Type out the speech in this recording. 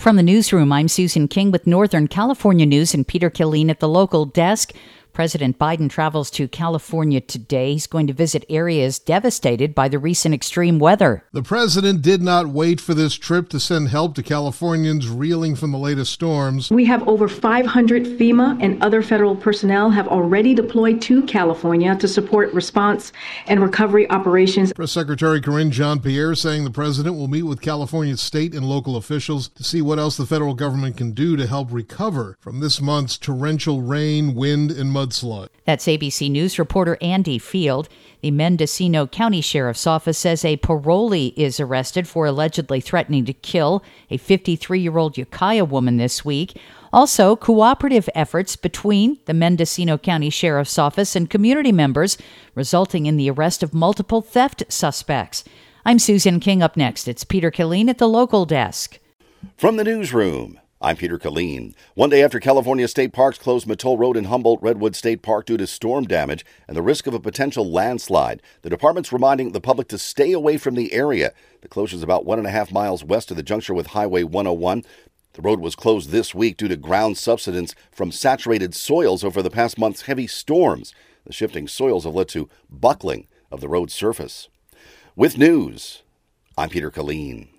From the newsroom, I'm Susan King with Northern California News and Peter Killeen at the local desk. President Biden travels to California today. He's going to visit areas devastated by the recent extreme weather. The president did not wait for this trip to send help to Californians reeling from the latest storms. We have over 500 FEMA and other federal personnel have already deployed to California to support response and recovery operations. Press Secretary Karine Jean-Pierre saying the president will meet with California state and local officials to see what else the federal government can do to help recover from this month's torrential rain, wind, and mudslide. That's ABC News reporter Andy Field. The Mendocino County Sheriff's Office says a parolee is arrested for allegedly threatening to kill a 53-year-old Ukiah woman this week. Also, cooperative efforts between the Mendocino County Sheriff's Office and community members resulting in the arrest of multiple theft suspects. I'm Susan King. Up next, it's Peter Killeen at the local desk. From the newsroom, I'm Peter Killeen. One day after California state parks closed Mattole Road and Humboldt-Redwood State Park due to storm damage and the risk of a potential landslide, the department's reminding the public to stay away from the area. The closure is about 1.5 miles west of the juncture with Highway 101. The road was closed this week due to ground subsidence from saturated soils over the past month's heavy storms. The shifting soils have led to buckling of the road surface. With news, I'm Peter Killeen.